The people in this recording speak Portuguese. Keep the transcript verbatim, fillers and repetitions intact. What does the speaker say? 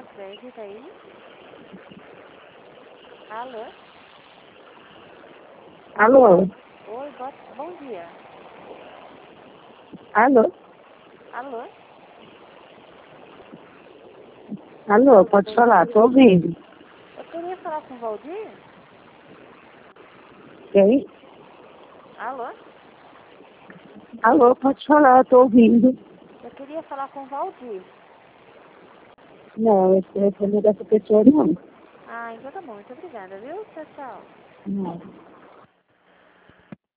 café, tá aí? Alô? Alô? Oi, boa, bom dia. Alô? Alô? Alô, pode falar, tô ouvindo. Eu queria falar com o Valdir. Quem? Alô? Alô, pode falar, tô ouvindo. Eu queria falar com o Valdir. Não, esse telefone é dessa pessoa não. Ah, então tá bom. Muito obrigada, viu? Tchau, tchau. Não.